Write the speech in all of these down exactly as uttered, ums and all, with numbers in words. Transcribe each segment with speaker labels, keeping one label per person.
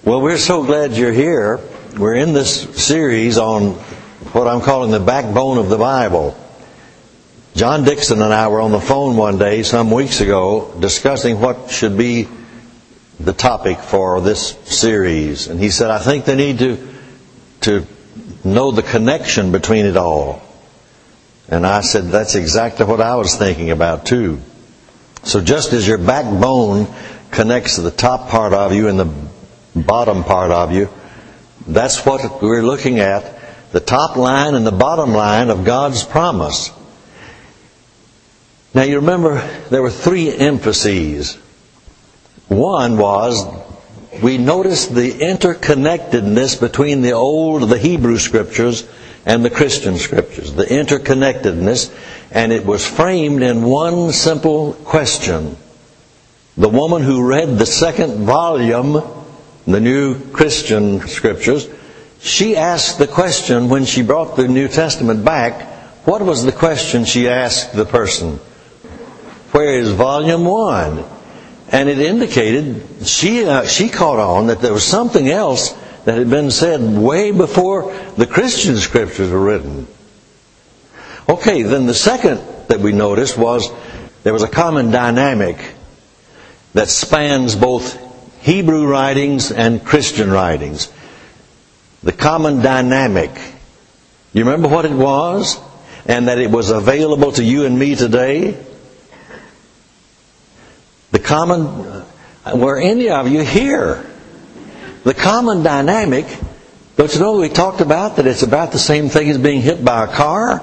Speaker 1: Well, we're so glad you're here. We're in this series on what I'm calling the backbone of the Bible. John Dixon and I were on the phone one day, some weeks ago, discussing what should be the topic for this series. And he said, I think they need to, to know the connection between it all. And I said, that's exactly what I was thinking about too. So just as your backbone connects to the top part of you and the bottom part of you, that's what we're looking at, the top line and the bottom line of God's promise. Now you remember there were three emphases. One was, we noticed the interconnectedness between the old, the Hebrew Scriptures and the Christian Scriptures. The interconnectedness, and it was framed in one simple question. The woman who read the second volume, the New Christian Scriptures, she asked the question when she brought the New Testament back. What was the question she asked the person? Where is volume one? And it indicated, she uh, she caught on that there was something else that had been said way before the Christian Scriptures were written. Okay, then the second that we noticed was there was a common dynamic that spans both Hebrew writings and Christian writings. The common dynamic. You remember what it was? And that it was available to you and me today? The common, were any of you here? The common dynamic, don't you know we talked about that it's about the same thing as being hit by a car?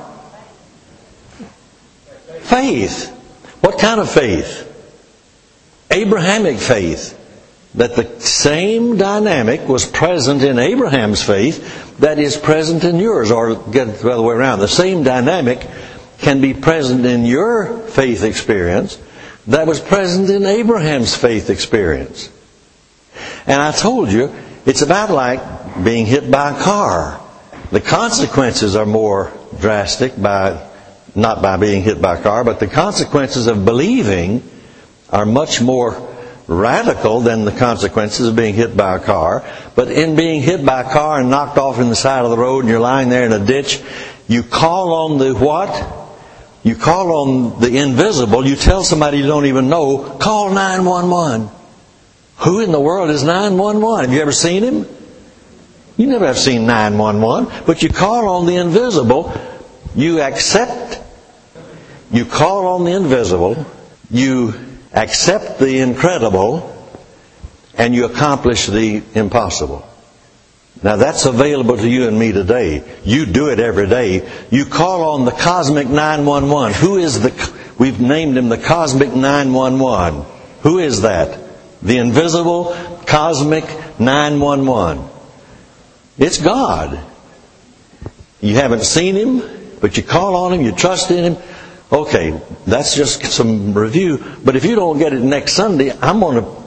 Speaker 1: Faith. What kind of faith? Abrahamic faith. That the same dynamic was present in Abraham's faith that is present in yours. Or get it the other way around. The same dynamic can be present in your faith experience that was present in Abraham's faith experience. And I told you, it's about like being hit by a car. The consequences are more drastic by, not by being hit by a car, but the consequences of believing are much more radical than the consequences of being hit by a car. But in being hit by a car and knocked off in the side of the road and you're lying there in a ditch, you call on the what? You call on the invisible. You tell somebody you don't even know, call nine one one. Who in the world is nine one one? Have you ever seen him? You never have seen nine one one. But you call on the invisible. You accept. You call on the invisible. You accept the incredible. And you accomplish the impossible. Now that's available to you and me today. You do it every day. You call on the cosmic nine one one. Who is the, we've named him the cosmic nine one one. Who is that? The invisible cosmic nine one one. It's God. You haven't seen him, but you call on him, you trust in him. Okay, that's just some review. But if you don't get it next Sunday, I'm going to...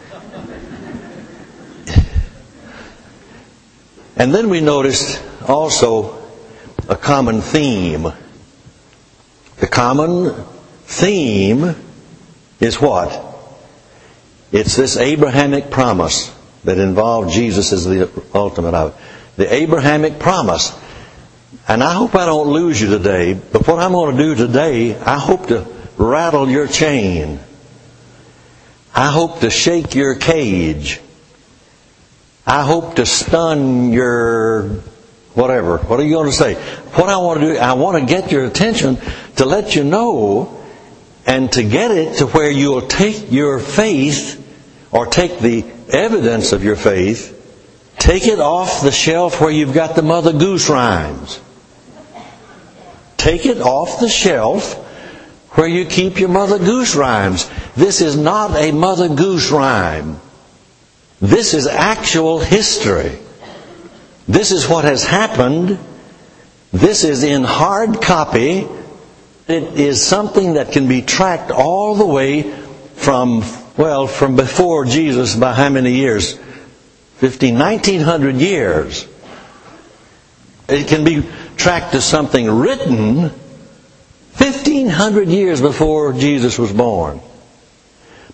Speaker 1: And then we noticed also a common theme. The common theme is what? It's this Abrahamic promise that involved Jesus as the ultimate of it. The Abrahamic promise. And I hope I don't lose you today, but what I'm going to do today, I hope to rattle your chain. I hope to shake your cage. I hope to stun your whatever. What are you going to say? What I want to do, I want to get your attention to let you know and to get it to where you'll take your faith or take the evidence of your faith, take it off the shelf where you've got the Mother Goose rhymes. Take it off the shelf where you keep your Mother Goose rhymes. This is not a Mother Goose rhyme. This is actual history. This is what has happened. This is in hard copy. It is something that can be tracked all the way from, well, from before Jesus by how many years? Fifteen, nineteen hundred years. It can be tracked to something written fifteen hundred years before Jesus was born.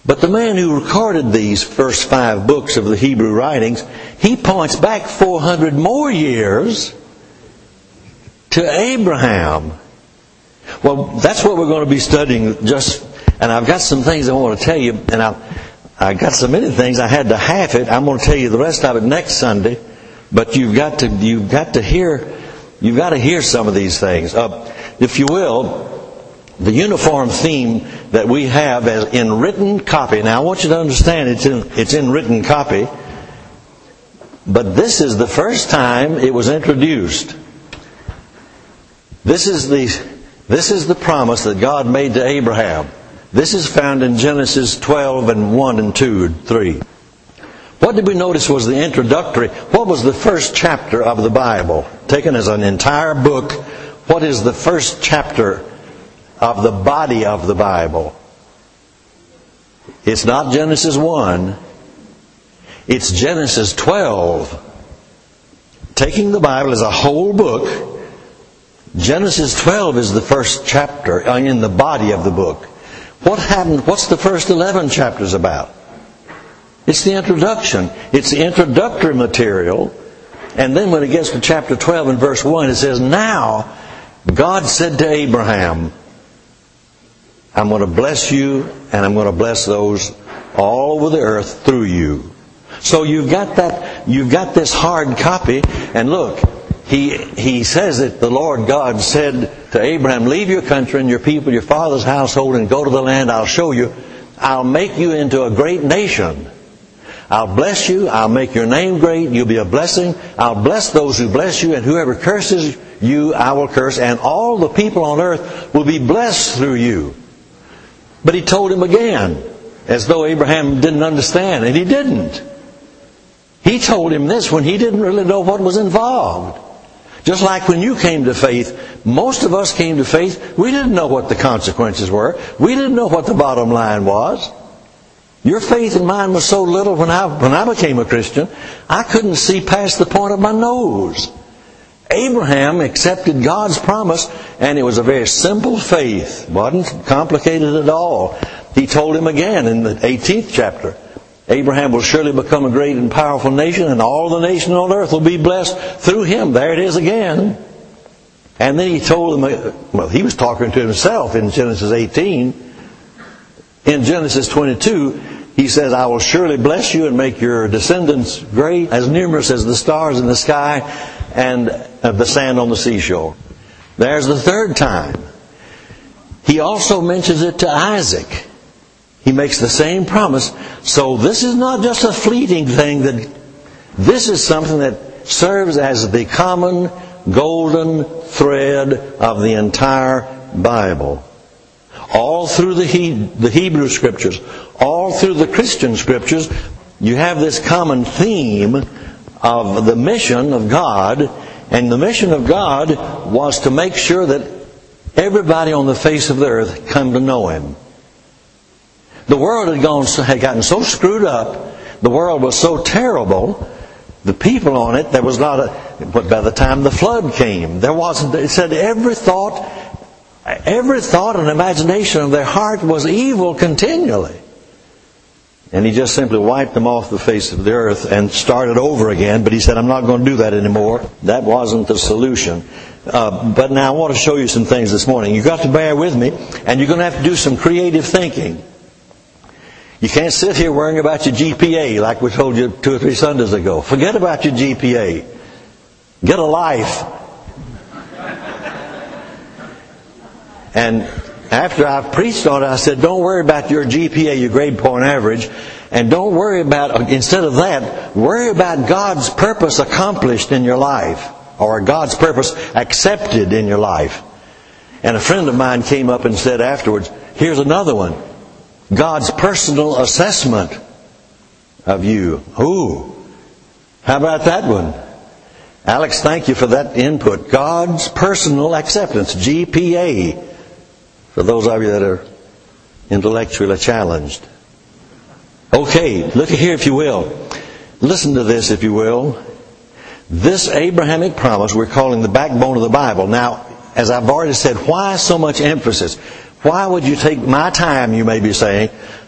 Speaker 1: But the man who recorded these first five books of the Hebrew writings, he points back four hundred more years to Abraham. Well, that's what we're going to be studying just, and I've got some things I want to tell you, and I've, I've got so many things I had to half it. I'm going to tell you the rest of it next Sunday, but you've got to, you've got to hear, you've got to hear some of these things. Uh, if you will, the uniform theme that we have as in written copy. Now I want you to understand it's in, it's in written copy, but this is the first time it was introduced. This is the, this is the promise that God made to Abraham. This is found in Genesis twelve and one and two and three. What did we notice was the introductory? What was the first chapter of the Bible? Taken as an entire book, what is the first chapter of the body of the Bible? It's not Genesis one. It's Genesis twelve. Taking the Bible as a whole book, Genesis twelve is the first chapter in the body of the book. What happened? What's the first eleven chapters about? It's the introduction. It's the introductory material. And then when it gets to chapter twelve and verse one, it says, "Now God said to Abraham, I'm going to bless you, and I'm going to bless those all over the earth through you." So you've got that, you've got this hard copy, and look, he he says that the Lord God said to Abraham, "Leave your country and your people, your father's household, and go to the land I'll show you. I'll make you into a great nation. I'll bless you, I'll make your name great, you'll be a blessing. I'll bless those who bless you, and whoever curses you, I will curse, and all the people on earth will be blessed through you." But he told him again, as though Abraham didn't understand, and he didn't. He told him this when he didn't really know what was involved. Just like when you came to faith, most of us came to faith, we didn't know what the consequences were. We didn't know what the bottom line was. Your faith and mine was so little when I, when I became a Christian, I couldn't see past the point of my nose. Abraham accepted God's promise, and it was a very simple faith. It wasn't complicated at all. He told him again in the eighteenth chapter, "Abraham will surely become a great and powerful nation, and all the nations on earth will be blessed through him." There it is again. And then he told him, well, he was talking to himself in Genesis eighteen. In Genesis twenty-two, he says, "I will surely bless you and make your descendants great, as numerous as the stars in the sky and the sand on the seashore." There's the third time. He also mentions it to Isaac. He makes the same promise. So this is not just a fleeting thing. That this is something that serves as the common golden thread of the entire Bible. All through the, he, the Hebrew Scriptures, all through the Christian Scriptures, you have this common theme of the mission of God. And the mission of God was to make sure that everybody on the face of the earth come to know Him. The world had gone, had gotten so screwed up. The world was so terrible. The people on it, there was not a. But by the time the flood came, there wasn't. It said every thought, every thought and imagination of their heart was evil continually. And He just simply wiped them off the face of the earth and started over again. But He said, "I'm not going to do that anymore." That wasn't the solution. Uh, but now I want to show you some things this morning. You've got to bear with me, and you're going to have to do some creative thinking. You can't sit here worrying about your G P A like we told you two or three Sundays ago. Forget about your G P A. Get a life. And after I've preached on it, I said, don't worry about your G P A, your grade point average. And don't worry about, instead of that, worry about God's purpose accomplished in your life. Or God's purpose accepted in your life. And a friend of mine came up and said afterwards, here's another one. God's personal assessment of you. Ooh, how about that one? Alex, thank you for that input. God's personal acceptance, G P A, for those of you that are intellectually challenged. Okay, look here if you will. Listen to this if you will. This Abrahamic promise we're calling the backbone of the Bible. Now, as I've already said, why so much emphasis? Why would you take my time, you may be saying,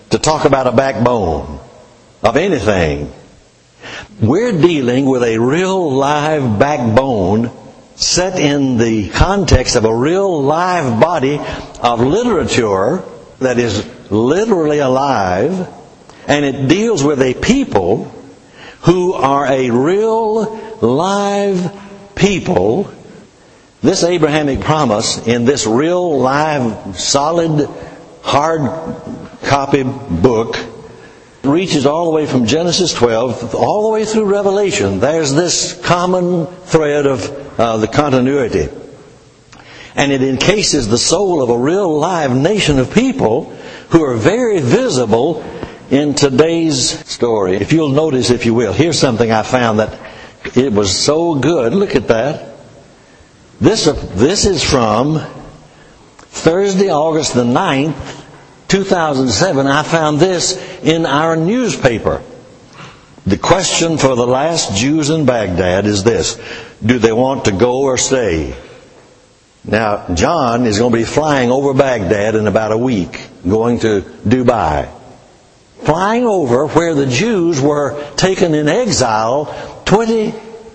Speaker 1: to talk about a backbone of anything. We're dealing with a real live backbone set in the context of a real live body of literature that is literally alive, and it deals with a people who are a real live people. This Abrahamic promise in this real live solid hard copy book reaches all the way from Genesis twelve all the way through Revelation. There's this common thread of uh, the continuity. And it encases the soul of a real live nation of people who are very visible in today's story. If you'll notice, if you will, here's something I found that it was so good. Look at that. This, this is from Thursday, August the ninth, two thousand seven. I found this in our newspaper. The question for the last Jews in Baghdad is this: do they want to go or stay? Now, John is going to be flying over Baghdad in about a week, going to Dubai. Flying over where the Jews were taken in exile twenty,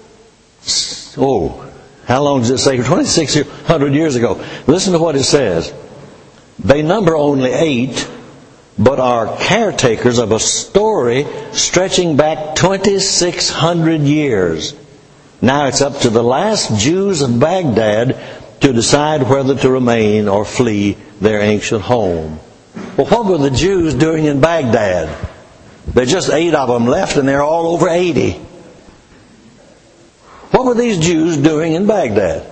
Speaker 1: oh, how long does it say? twenty-six hundred years ago. Listen to what it says. They number only eight, but are caretakers of a story stretching back twenty-six hundred years. Now it's up to the last Jews of Baghdad to decide whether to remain or flee their ancient home. Well, what were the Jews doing in Baghdad? There are just eight of them left, and they're all over eighty. What were these Jews doing in Baghdad?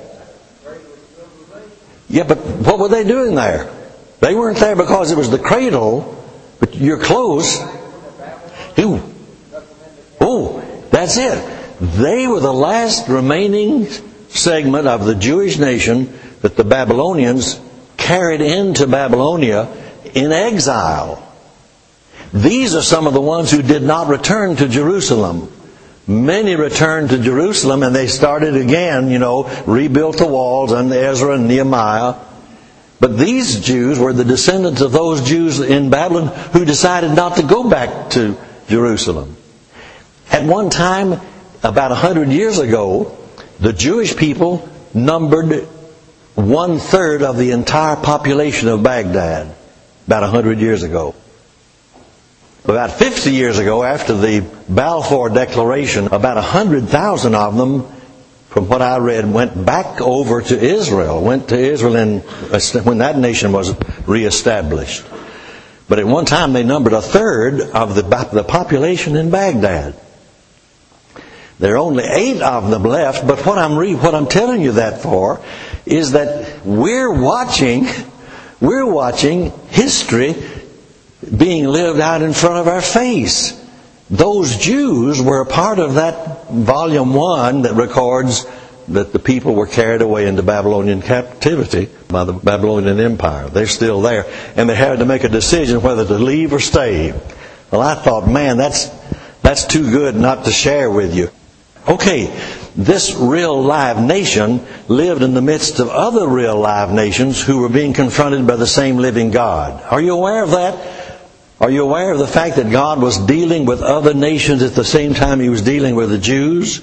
Speaker 1: Yeah, but what were they doing there? They weren't there because it was the cradle, but you're close. Ooh. Oh, that's it. They were the last remaining segment of the Jewish nation that the Babylonians carried into Babylonia in exile. These are some of the ones who did not return to Jerusalem. Many returned to Jerusalem, and they started again, you know, rebuilt the walls under Ezra and Nehemiah. But these Jews were the descendants of those Jews in Babylon who decided not to go back to Jerusalem. At one time, about a hundred years ago, the Jewish people numbered one third of the entire population of Baghdad. About a hundred years ago. About fifty years ago, after the Balfour Declaration, about a hundred thousand of them, from what I read, went back over to Israel. Went to Israel in, when that nation was reestablished. But at one time they numbered a third of the, the population in Baghdad. There are only eight of them left, but what I'm re, what I'm telling you that for is that we're watching, we're watching history being lived out in front of our face. Those Jews were a part of that volume one that records that the people were carried away into Babylonian captivity by the Babylonian Empire. They're still there, and they had to make a decision whether to leave or stay. Well, I thought, man, that's that's too good not to share with you. Okay, this real live nation lived in the midst of other real live nations who were being confronted by the same living God. Are you aware of that? Are you aware of the fact that God was dealing with other nations at the same time He was dealing with the Jews?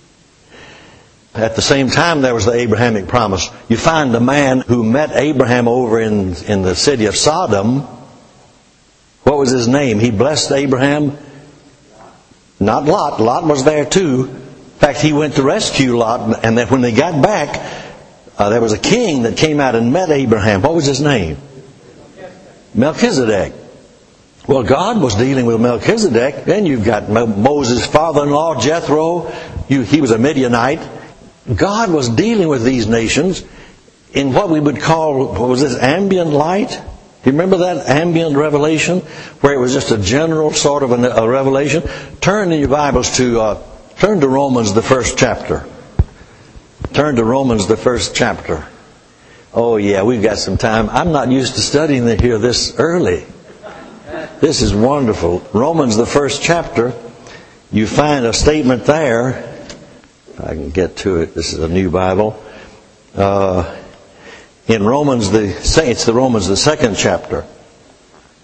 Speaker 1: At the same time, there was the Abrahamic promise. You find the man who met Abraham over in, in the city of Sodom. What was his name? He blessed Abraham. Not Lot. Lot was there too. In fact, he went to rescue Lot, and then when they got back, uh, there was a king that came out and met Abraham. What was his name? Melchizedek. Well, God was dealing with Melchizedek. Then you've got Moses' father-in-law, Jethro. He was a Midianite. God was dealing with these nations in what we would call, what was this, ambient light? Do you remember that ambient revelation, where it was just a general sort of a, a revelation? Turn in your Bibles to uh, turn to Romans, the first chapter. Turn to Romans, the first chapter. Oh yeah, we've got some time. I'm not used to studying here this early. This is wonderful. Romans, the first chapter. You find a statement there. If I can get to it. This is a new Bible. Uh, in Romans, the it's the Romans, the second chapter.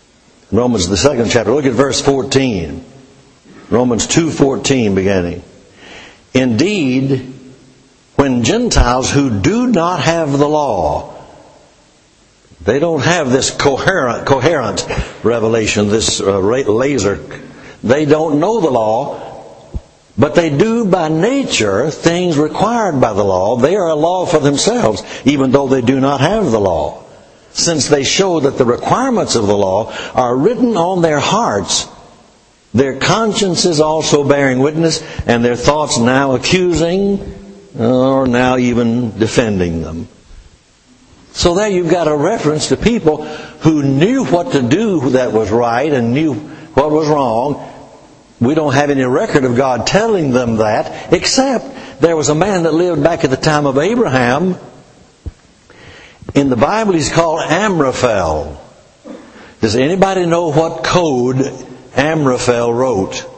Speaker 1: Romans, the second chapter. Look at verse fourteen. Romans two fourteen beginning. Indeed, when Gentiles who do not have the law, they don't have this coherent, coherent revelation, this uh, laser. They don't know the law, but they do by nature things required by the law. They are a law for themselves, even though they do not have the law. Since they show that the requirements of the law are written on their hearts, their consciences also bearing witness, and their thoughts now accusing, or now even defending them. So there you've got a reference to people who knew what to do that was right and knew what was wrong. We don't have any record of God telling them that, except there was a man that lived back at the time of Abraham. In the Bible he's called Amraphel. Does anybody know what code Amraphel wrote?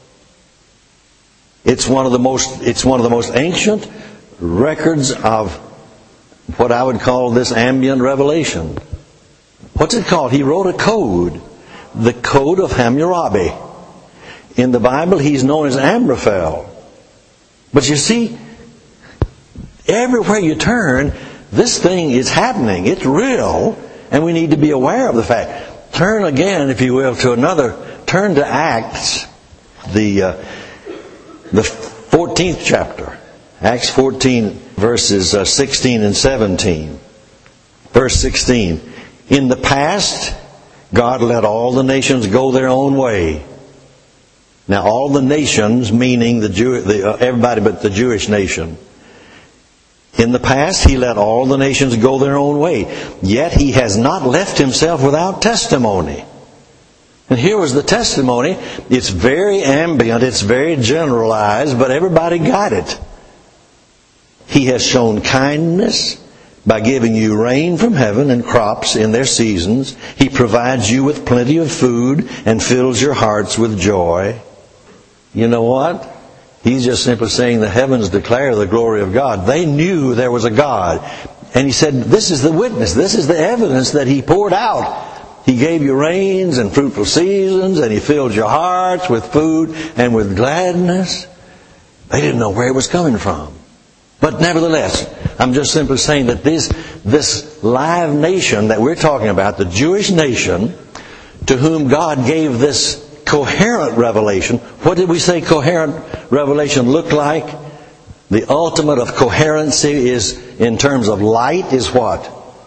Speaker 1: It's one of the most, it's one of the most ancient records of what I would call this ambient revelation. What's it called? He wrote a code. The Code of Hammurabi. In the Bible, he's known as Amraphel. But you see, everywhere you turn, this thing is happening. It's real, and we need to be aware of the fact. Turn again, if you will, to another. Turn to Acts, the uh, the fourteenth chapter. Acts fourteen, verses uh, sixteen and seventeen. Verse sixteen. In the past, God let all the nations go their own way. Now, all the nations, meaning the Jew, the, uh, everybody but the Jewish nation. In the past, He let all the nations go their own way. Yet He has not left Himself without testimony. And here was the testimony. It's very ambient, it's very generalized, but everybody got it. He has shown kindness by giving you rain from heaven and crops in their seasons. He provides you with plenty of food and fills your hearts with joy. You know what? He's just simply saying the heavens declare the glory of God. They knew there was a God. And He said, this is the witness, this is the evidence that He poured out. He gave you rains and fruitful seasons, and He filled your hearts with food and with gladness. They didn't know where it was coming from. But nevertheless, I'm just simply saying that this, this live nation that we're talking about, the Jewish nation, to whom God gave this coherent revelation. What did we say coherent revelation looked like? The ultimate of coherency is, in terms of light, is what?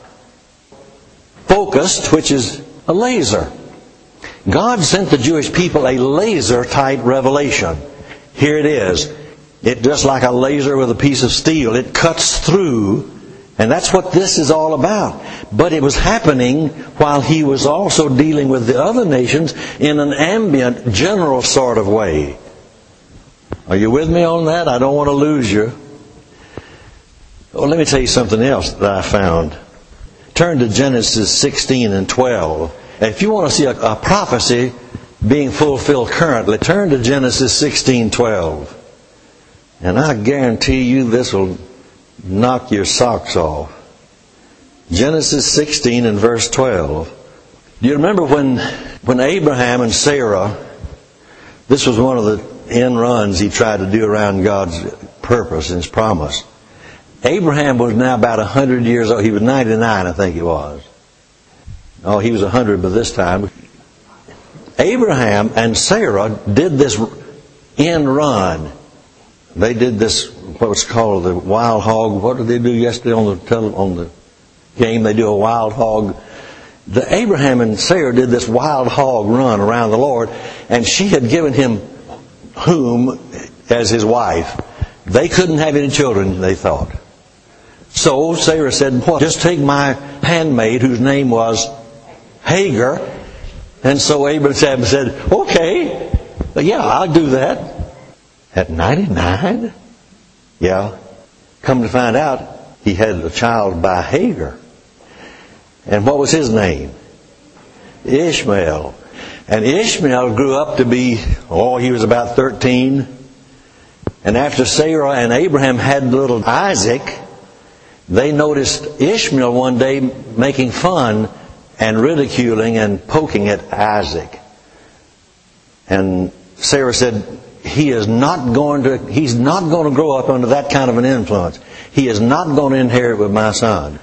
Speaker 1: Focused, which is a laser. God sent the Jewish people a laser-type revelation. Here it is. It just like a laser with a piece of steel. It cuts through. And that's what this is all about. But it was happening while He was also dealing with the other nations in an ambient, general sort of way. Are you with me on that? I don't want to lose you. Well, let me tell you something else that I found. Turn to Genesis sixteen and twelve. And if you want to see a, a prophecy being fulfilled currently, turn to Genesis sixteen twelve. And I guarantee you this will knock your socks off. Genesis sixteen and verse twelve. Do you remember when, when Abraham and Sarah, this was one of the end runs he tried to do around God's purpose and His promise. Abraham was now about one hundred years old. He was ninety-nine, I think he was. Oh, he was one hundred by this time. Abraham and Sarah did this end run. They did this, what was called the wild hog. What did they do yesterday on the tele, on the game? They do a wild hog. The Abraham and Sarah did this wild hog run around the Lord, and she had given him whom as his wife. They couldn't have any children, they thought. So Sarah said, "What? Just take my handmaid, whose name was Hagar." And so Abraham said, "Okay, yeah, I'll do that." At ninety-nine? Yeah. Come to find out, he had a child by Hagar. And what was his name? Ishmael. And Ishmael grew up to be, oh, he was about thirteen. And after Sarah and Abraham had little Isaac, they noticed Ishmael one day making fun and ridiculing and poking at Isaac. And Sarah said, he is not going to, he's not going to grow up under that kind of an influence. He is not going to inherit with my son.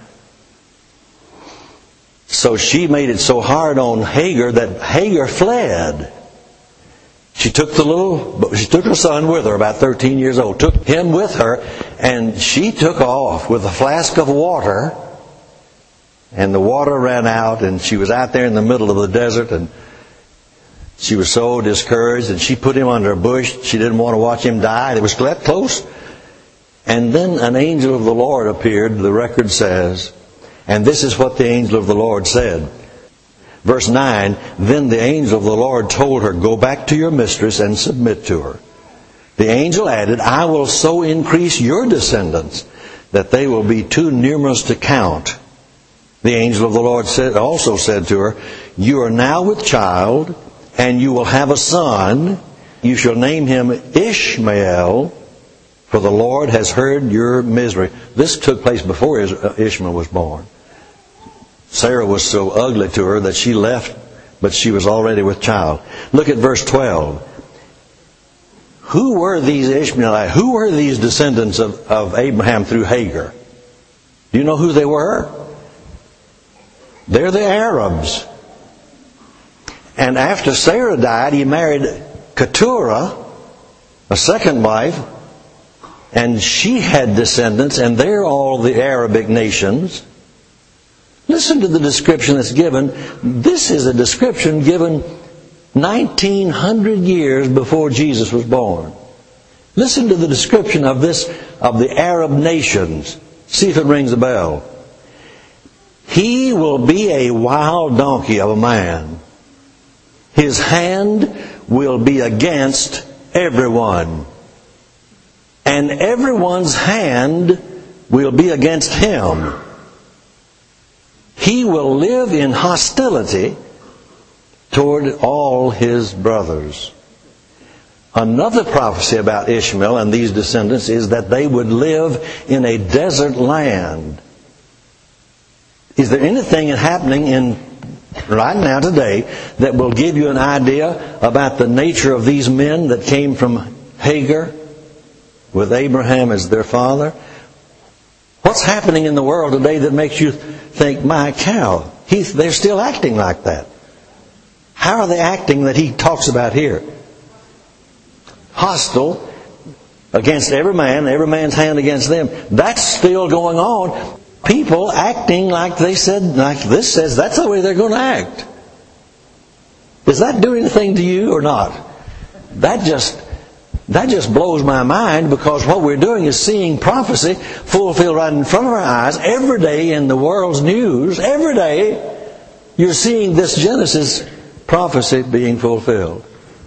Speaker 1: So she made it so hard on Hagar that Hagar fled. She took the little, she took her son with her, about thirteen years old, took him with her, and she took off with a flask of water, and the water ran out, and she was out there in the middle of the desert, and she was so discouraged, and she put him under a bush. She didn't want to watch him die. It was that close. And then an angel of the Lord appeared, the record says, and this is what the angel of the Lord said. Verse nine, then the angel of the Lord told her, go back to your mistress and submit to her. The angel added, I will so increase your descendants that they will be too numerous to count. The angel of the Lord said, also said to her, you are now with child, and you will have a son. You shall name him Ishmael, for the Lord has heard your misery. This took place before Ishmael was born. Sarah was so ugly to her that she left, but she was already with child. Look at verse twelve. Who were these Ishmaelites? Who were these descendants of, of Abraham through Hagar? Do you know who they were? They're the Arabs. And after Sarah died, he married Keturah, a second wife, and she had descendants, and they're all the Arabic nations. Listen to the description that's given. This is a description given nineteen hundred years before Jesus was born. Listen to the description of this, of the Arab nations. See if it rings a bell. He will be a wild donkey of a man. His hand will be against everyone. And everyone's hand will be against him. He will live in hostility toward all his brothers. Another prophecy about Ishmael and these descendants is that they would live in a desert land. Is there anything happening in right now today that will give you an idea about the nature of these men that came from Hagar with Abraham as their father? What's happening in the world today that makes you think, my cow, he, they're still acting like that? How are they acting that he talks about here? Hostile against every man, every man's hand against them. That's still going on. People acting like they said, like this says, that's the way they're going to act. Does that do anything to you or not? That just that just blows my mind, because what we're doing is seeing prophecy fulfilled right in front of our eyes every day in the world's news. Every day you're seeing this Genesis prophecy being fulfilled.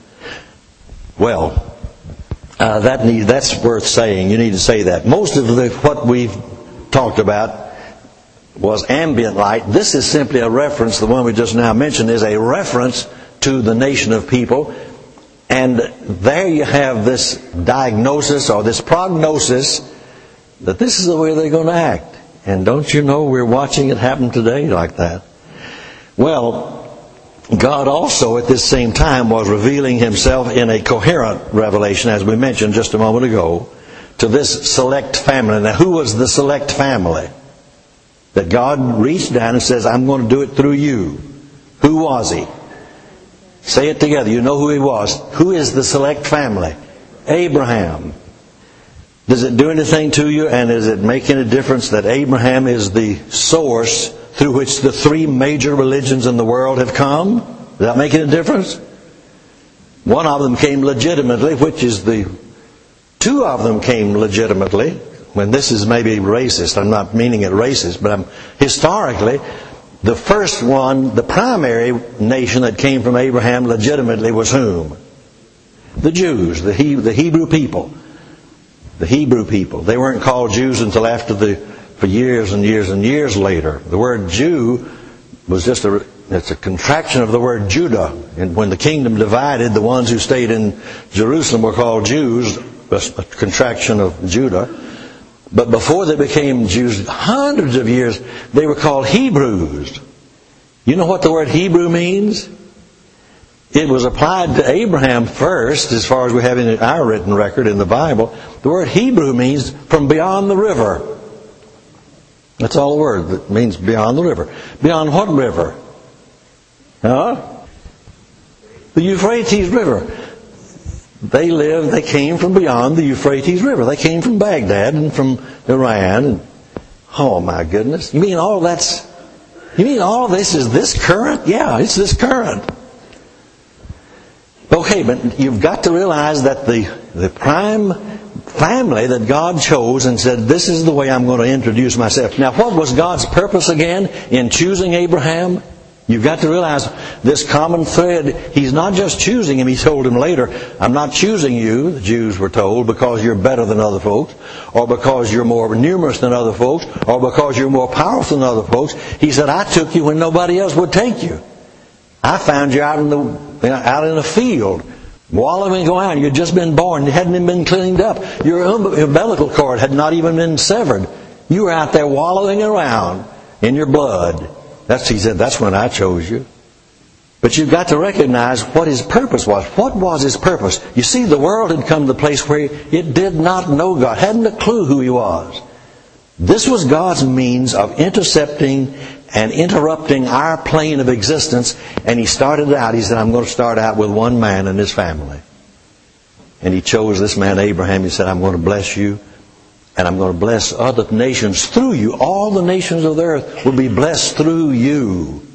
Speaker 1: Well, uh, that need, that's worth saying. You need to say that. Most of the, what we've talked about was ambient light. This is simply a reference. The one we just now mentioned is a reference to the nation of people. And there you have this diagnosis or this prognosis that this is the way they're going to act. And don't you know we're watching it happen today like that? Well, God also at this same time was revealing himself in a coherent revelation, as we mentioned just a moment ago, to this select family. Now, who was the select family that God reached down and says, I'm going to do it through you? Who was he? Say it together. You know who he was. Who is the select family? Abraham. Does it do anything to you, and does it make any difference that Abraham is the source through which the three major religions in the world have come? Does that make any difference? One of them came legitimately, which is the... Two of them came legitimately. When this is maybe racist, I'm not meaning it racist, but I'm, historically, the first one, the primary nation that came from Abraham legitimately was whom? The Jews, the, he, the Hebrew people. The Hebrew people. They weren't called Jews until after the, for years and years and years later. The word Jew was just a, it's a contraction of the word Judah. And when the kingdom divided, the ones who stayed in Jerusalem were called Jews, a contraction of Judah. But before they became Jews, hundreds of years, they were called Hebrews. You know what the word Hebrew means? It was applied to Abraham first, as far as we have in our written record in the Bible. The word Hebrew means from beyond the river. That's all the word. It means beyond the river. Beyond what river? Huh? The Euphrates River. They lived, they came from beyond the Euphrates River. They came from Baghdad and from Iran. And, oh my goodness. You mean all that's, you mean all this is this current? Yeah, it's this current. Okay, but you've got to realize that the, the prime family that God chose and said, this is the way I'm going to introduce myself. Now, what was God's purpose again in choosing Abraham? You've got to realize this common thread. He's not just choosing him. He told him later, I'm not choosing you, the Jews were told, because you're better than other folks, or because you're more numerous than other folks, or because you're more powerful than other folks. He said, I took you when nobody else would take you. I found you out in the out in the field, wallowing around. You'd just been born. You hadn't even been cleaned up. Your umbilical cord had not even been severed. You were out there wallowing around in your blood. That's, he said, that's when I chose you. But you've got to recognize what his purpose was. What was his purpose? You see, the world had come to the place where it did not know God, hadn't a clue who he was. This was God's means of intercepting and interrupting our plane of existence. And he started out, he said, I'm going to start out with one man and his family. And he chose this man Abraham. He said, I'm going to bless you, and I'm going to bless other nations through you. All the nations of the earth will be blessed through you.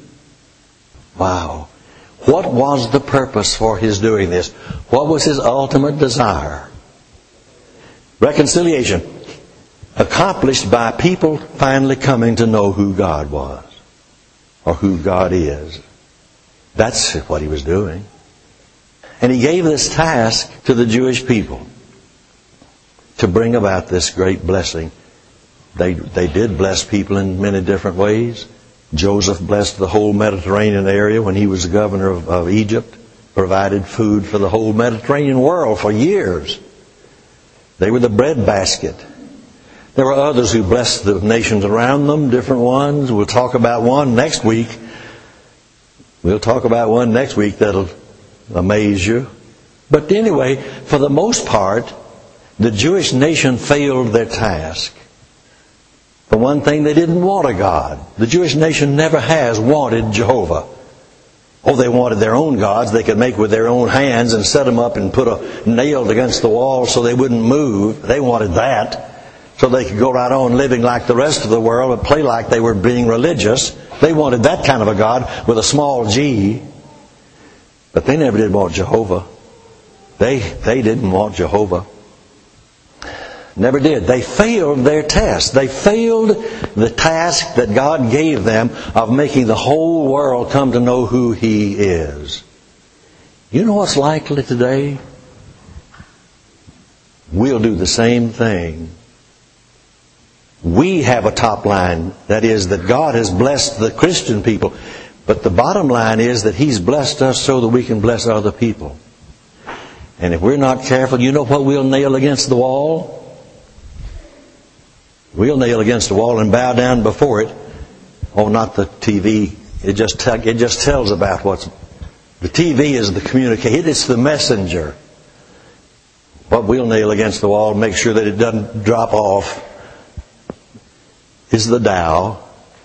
Speaker 1: Wow. What was the purpose for his doing this? What was his ultimate desire? Reconciliation. Accomplished by people finally coming to know who God was, or who God is. That's what he was doing. And he gave this task to the Jewish people to bring about this great blessing. They, they did bless people in many different ways. Joseph blessed the whole Mediterranean area when he was the governor of, of Egypt, provided food for the whole Mediterranean world for years. They were the breadbasket. There were others who blessed the nations around them, different ones. We'll talk about one next week. We'll talk about one next week that'll amaze you. But anyway, for the most part, the Jewish nation failed their task. For one thing, they didn't want a God. The Jewish nation never has wanted Jehovah. Oh, they wanted their own gods they could make with their own hands and set them up and put a nail against the wall so they wouldn't move. They wanted that, so they could go right on living like the rest of the world and play like they were being religious. They wanted that kind of a God with a small g. But they never did want Jehovah. They, they didn't want Jehovah. Never did. They failed their test. They failed the task that God gave them of making the whole world come to know who He is. You know what's likely today? We'll do the same thing. We have a top line. That is that God has blessed the Christian people. But the bottom line is that He's blessed us so that we can bless other people. And if we're not careful, you know what we'll nail against the wall? We'll nail against the wall and bow down before it. Oh, not the T V. It just te- it just tells about what's... The T V is the communicator. It's the messenger. What we'll nail against the wall and make sure that it doesn't drop off is the Dow,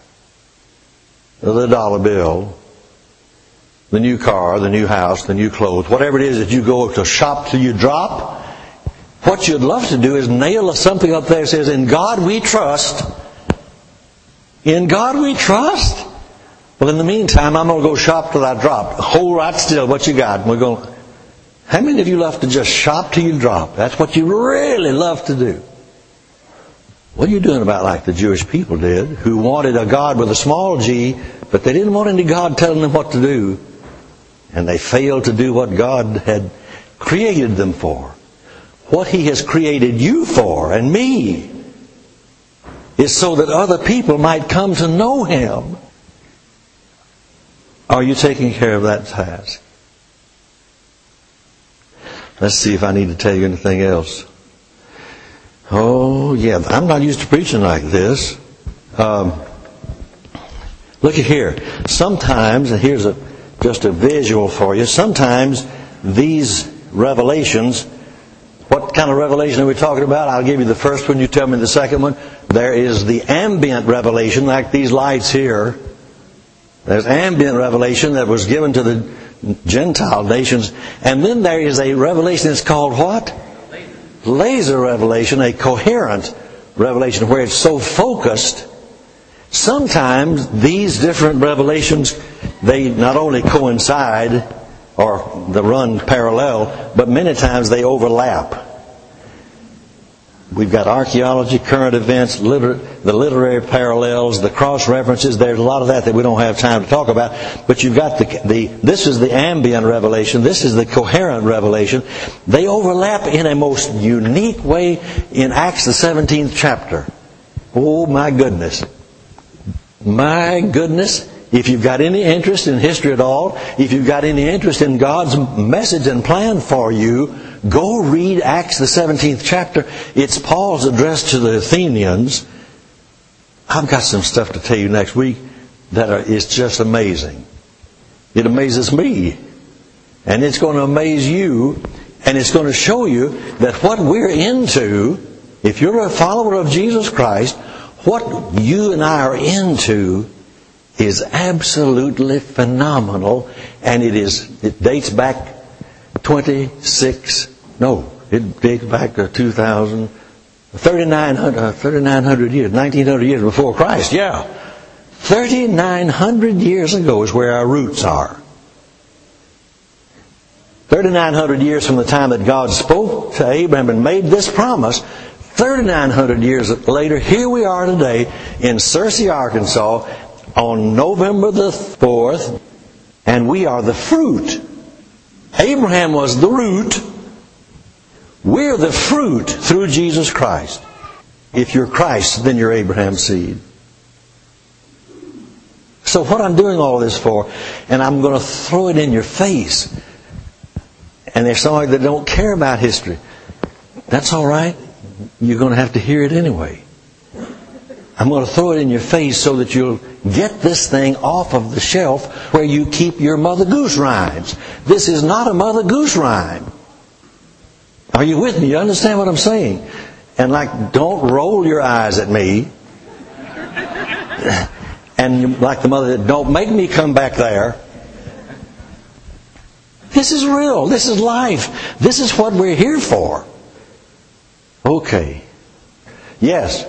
Speaker 1: the dollar bill, the new car, the new house, the new clothes, whatever it is that you go to shop till you drop. What you'd love to do is nail something up there that says, in God we trust. In God we trust? Well, in the meantime, I'm going to go shop till I drop. Hold right still. What you got? And we're going, how many of you love to just shop till you drop? That's what you really love to do. What are you doing about like the Jewish people did, who wanted a God with a small g, but they didn't want any God telling them what to do. And they failed to do what God had created them for. What He has created you for, and me, is so that other people might come to know Him. Are you taking care of that task? Let's see if I need to tell you anything else. Oh, yeah, I'm not used to preaching like this. Um, Look at here. Sometimes, and here's a just a visual for you, sometimes these revelations, what kind of revelation are we talking about? I'll give you the first one, you tell me the second one. There is the ambient revelation, like these lights here. There's ambient revelation that was given to the Gentile nations. And then there is a revelation that's called what? Laser revelation, a coherent revelation where it's so focused. Sometimes these different revelations, they not only coincide or they run parallel, but many times they overlap. We've got archaeology, current events, liter- the literary parallels, the cross-references. There's a lot of that that we don't have time to talk about. But you've got the, the this is the ambient revelation. This is the coherent revelation. They overlap in a most unique way in Acts the seventeenth chapter. Oh my goodness. My goodness. If you've got any interest in history at all, if you've got any interest in God's message and plan for you, go read Acts the seventeenth chapter. It's Paul's address to the Athenians. I've got some stuff to tell you next week that are, is just amazing. It amazes me. And it's going to amaze you. And it's going to show you that what we're into, if you're a follower of Jesus Christ, what you and I are into is absolutely phenomenal, and it is it dates back twenty-six no it dates back to two thousand thirty-nine hundred, uh, thirty-nine hundred years, nineteen hundred years before Christ. Yeah, thirty-nine hundred years ago is where our roots are. thirty-nine hundred years from the time that God spoke to Abraham and made this promise, thirty-nine hundred years later, here we are today in Searcy, Arkansas, on November the fourth, and we are the fruit. Abraham was the root. We're the fruit through Jesus Christ. If you're Christ, then you're Abraham's seed. So what I'm doing all this for, and I'm going to throw it in your face, and there's some that don't care about history. That's all right. You're going to have to hear it anyway. I'm going to throw it in your face so that you'll get this thing off of the shelf where you keep your Mother Goose rhymes. This is not a Mother Goose rhyme. Are you with me? You understand what I'm saying? And like, don't roll your eyes at me. And like the mother, don't make me come back there. This is real. This is life. This is what we're here for. Okay. Yes.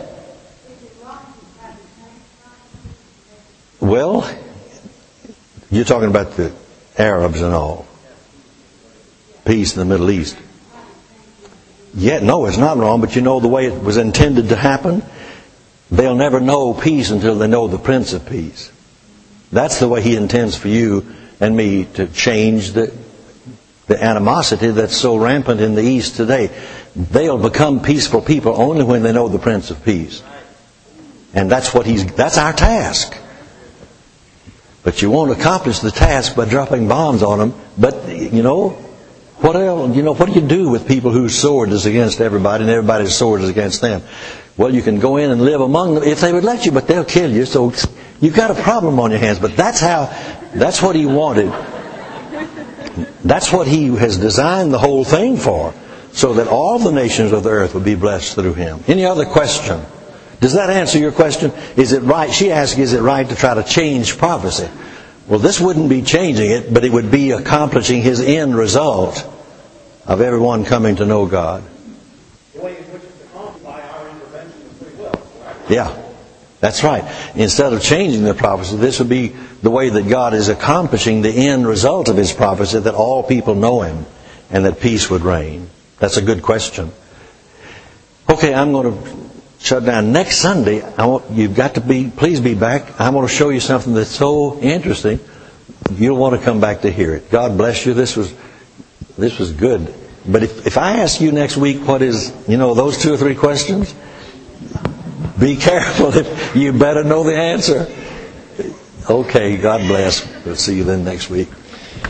Speaker 1: Well, you're talking about the Arabs and all. Peace in the Middle East. Yeah, no, it's not wrong, but you know the way it was intended to happen? They'll never know peace until they know the Prince of Peace. That's the way He intends for you and me to change the, the animosity that's so rampant in the East today. They'll become peaceful people only when they know the Prince of Peace. And that's what He's, that's our task. But you won't accomplish the task by dropping bombs on them. But, you know, what else? You know, what do you do with people whose sword is against everybody and everybody's sword is against them? Well, you can go in and live among them if they would let you, but they'll kill you. So you've got a problem on your hands. But that's how, that's what He wanted. That's what He has designed the whole thing for. So that all the nations of the earth would be blessed through Him. Any other question? Does that answer your question? Is it right? She asked, is it right to try to change prophecy? Well, this wouldn't be changing it, but it would be accomplishing His end result of everyone coming to know God.
Speaker 2: The way in which it's accomplished by our intervention is pretty well.
Speaker 1: Yeah, that's right. Instead of changing the prophecy, this would be the way that God is accomplishing the end result of His prophecy, that all people know Him and that peace would reign. That's a good question. Okay, I'm going to shut down. Next Sunday, I want, you've got to be, please be back. I want to show you something that's so interesting. You'll want to come back to hear it. God bless you. This was, this was good. But if, if I ask you next week what is, you know, those two or three questions, be careful. You better know the answer. Okay, God bless. We'll see you then next week.